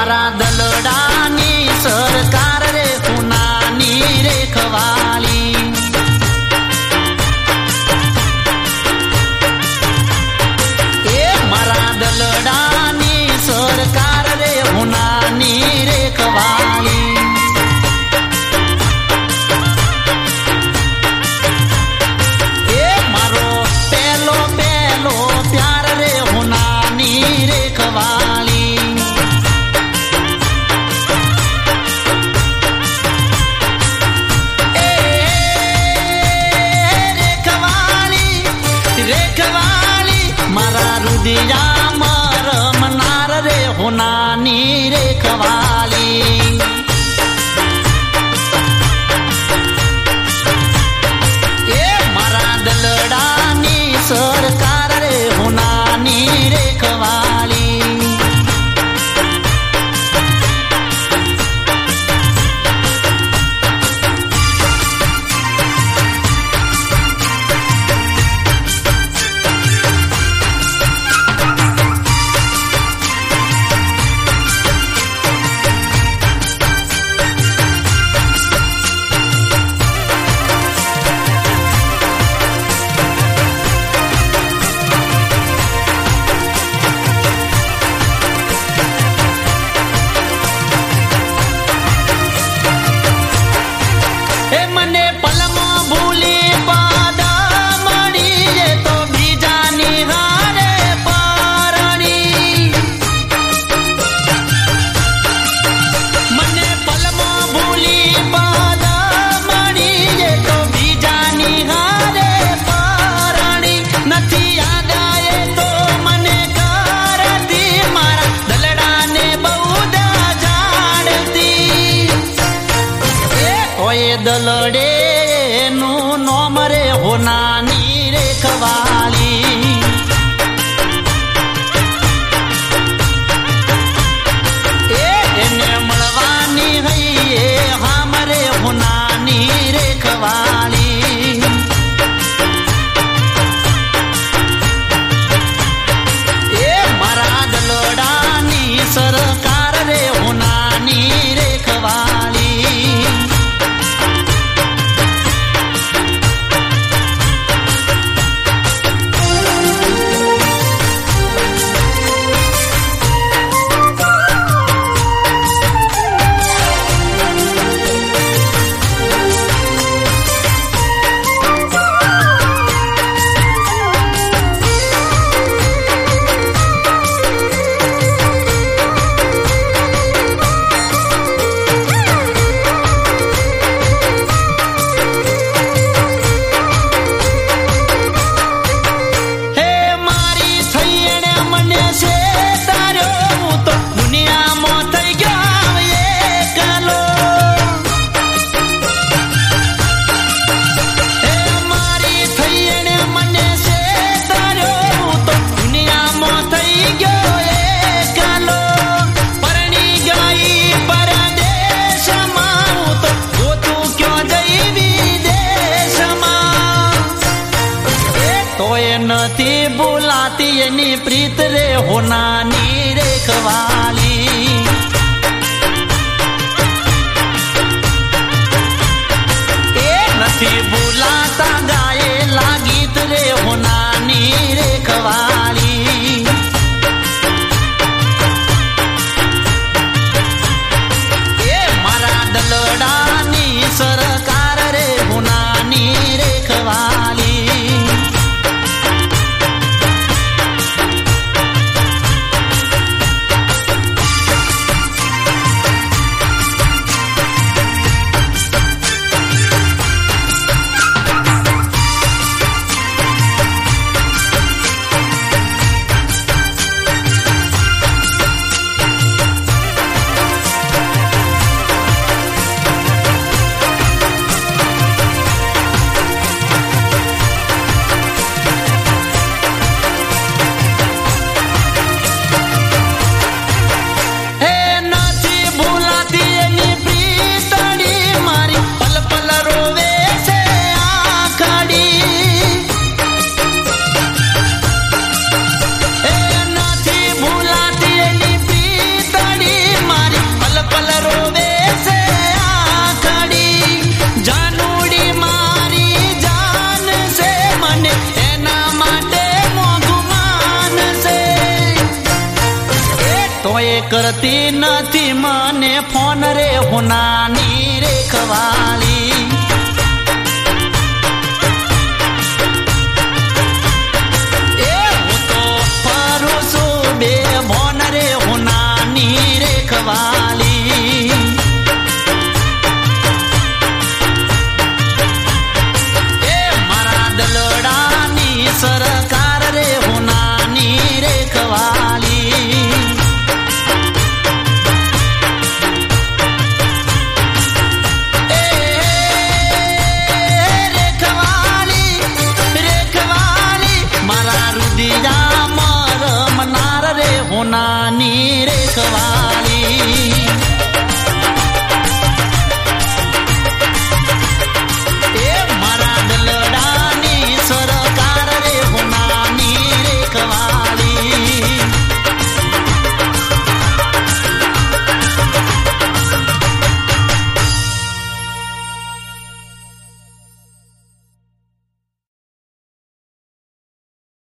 મારા દલડાની સરકાર રે પુનાની રેખવાલી એ મારા દલડાની સરકાર રે પુનાની રેખવાલી એ મારો પહેલો પહેલો પ્યાર રે પુનાની રેખવાલી મારા રુદિયામાં રમનાર રે હોનાની રેખવાલી એ મારા દલડાની સરકાર રે હોનાની રેખવાલી દલડે નું નોમ રે હોનાની રેખવાલી એને મળવાની હૈ હામરે હોનાની રેખવાલી એ મારા દલડાની સરકાર રે હોનાની રેખવાલી નથી બોલાતી એની પ્રીત રે હોનાની રેખવાલી એ નથી બોલાતા ગાયેલા ગીત રે હોનાની રેખવાલી એ મારા દલડાની સરકાર રે હોનાની રેખવાલી करती नथी मने फोन रे हुनानी रेखवाली।